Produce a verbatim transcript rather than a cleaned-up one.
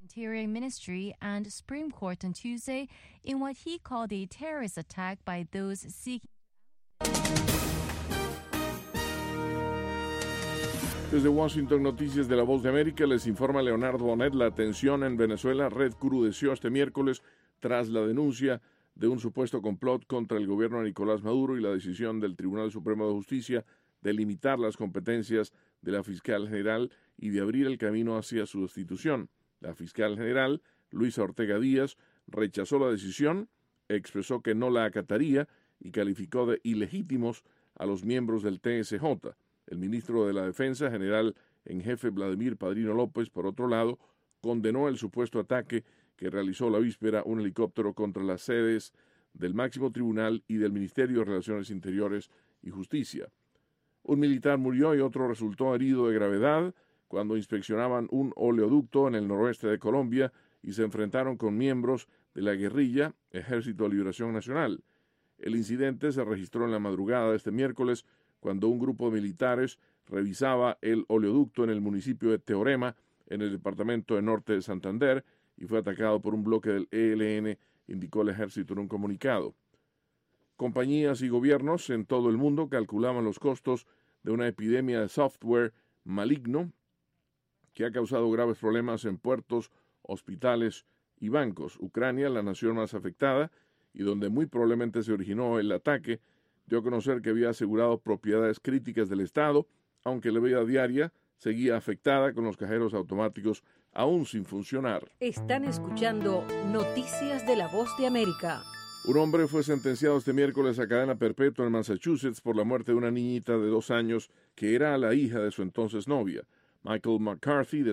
Interior Ministry and Supreme Court on Tuesday in what he called a terrorist attack by those seeking. Desde Washington, Noticias de la Voz de América, les informa Leonardo Bonet. La tensión en Venezuela recrudeció este miércoles tras la denuncia de un supuesto complot contra el gobierno de Nicolás Maduro y la decisión del Tribunal Supremo de Justicia de limitar las competencias de la fiscal general y de abrir el camino hacia su destitución. La fiscal general, Luisa Ortega Díaz, rechazó la decisión, expresó que no la acataría y calificó de ilegítimos a los miembros del T S J. El ministro de la Defensa, general en jefe Vladimir Padrino López, por otro lado, condenó el supuesto ataque que realizó la víspera un helicóptero contra las sedes del máximo tribunal y del Ministerio de Relaciones Interiores y Justicia. Un militar murió y otro resultó herido de gravedad cuando inspeccionaban un oleoducto en el noroeste de Colombia y se enfrentaron con miembros de la guerrilla Ejército de Liberación Nacional. El incidente se registró en la madrugada de este miércoles cuando un grupo de militares revisaba el oleoducto en el municipio de Teorema, en el departamento de Norte de Santander, y fue atacado por un bloque del E L N, indicó el ejército en un comunicado. Compañías y gobiernos en todo el mundo calculaban los costos de una epidemia de software maligno que ha causado graves problemas en puertos, hospitales y bancos. Ucrania, la nación más afectada y donde muy probablemente se originó el ataque, dio a conocer que había asegurado propiedades críticas del Estado, aunque la vida diaria seguía afectada con los cajeros automáticos aún sin funcionar. Están escuchando Noticias de la Voz de América. Un hombre fue sentenciado este miércoles a cadena perpetua en Massachusetts por la muerte de una niñita de dos años que era la hija de su entonces novia. Michael McCarthy, de